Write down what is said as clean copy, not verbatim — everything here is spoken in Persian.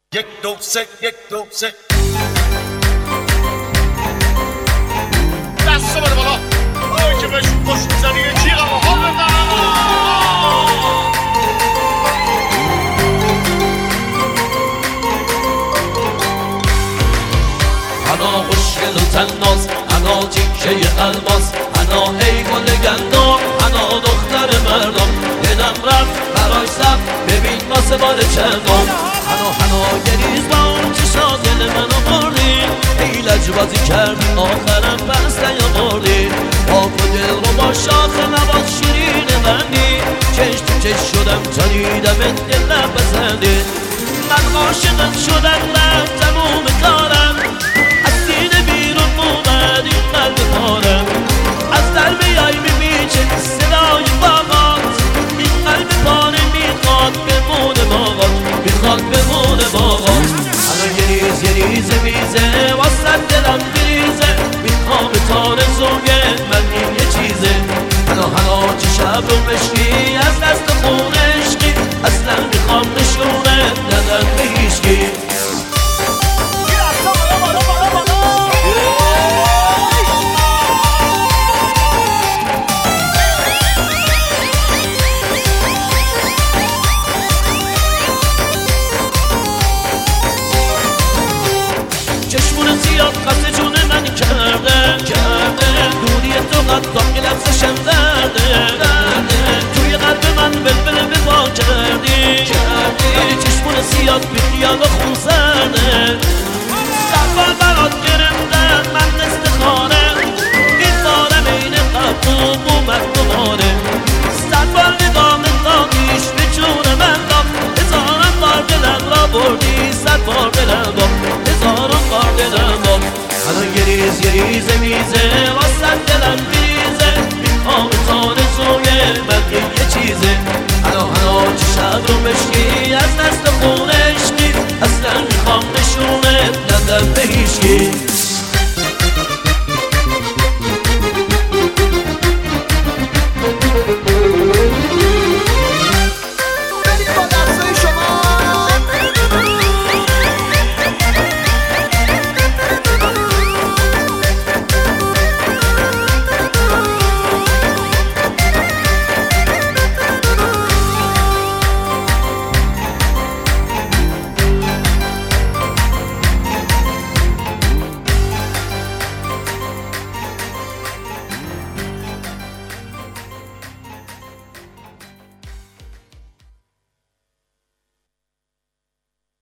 یک دو سه یک دو سه دست بده بالا آی که بهش خوش میزنی یه جیغ آقا بزن انا خوشگل و تناز انا تیکه الماس انا ای گل گندم انا دختر مردم دلم رفت برای سب ببین واسه بار چندم انا گریز با اون چشا دل منو بردی ای لجبازی کردی آخرم پس نیاوردی با دل رو با شاخ نباز شیرین بندی چش تو چش شدم تا دیدم دل نپسندی من عاشقت شدم رفت تموم کارم از سینه بیرون اومد این قلب پارم از در بیای میپیچه صدای باغات این قلب پاره میخواد بمونه باغات میخواد بمونه باغات الان یه ریزه میزه واسه دلم بریزه میخوام تار زوگه من این یه چیزه هنا چه شب رو مشکی از دست خون عشقی اصلا میخوام نشونه ندن به هیچکی چشمون زیاد قصد جون من کرده دوری تو قدام که لفظشم درده توی قلب من بلبل به پا کردی چشمون زیاد بی خیال و خون سرده سفر برات گرفتم من استخاره این بارم این قبوب اومد دوباره سفر نگاه دادیش به جون من داد هزارم بار دلم را بردی صد بار دلم داد هزارم بار دلم داد الان یه ریزه میزه واسه